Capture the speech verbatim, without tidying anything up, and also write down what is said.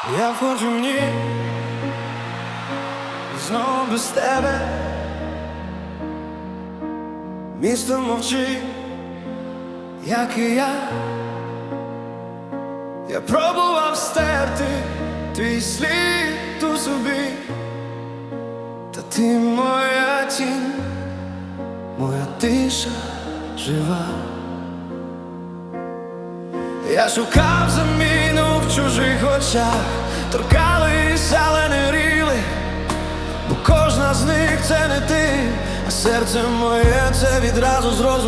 Я входжу в ніч, знову без тебе. Місто мовчить, як і я. Я пробував стерти твій слід у собі, та ти моя тінь, моя тиша жива. Я шукав заміну в чужих очах, торкались, але не ріли, бо кожна з них це не ти, а серце моє це відразу зрозуміло.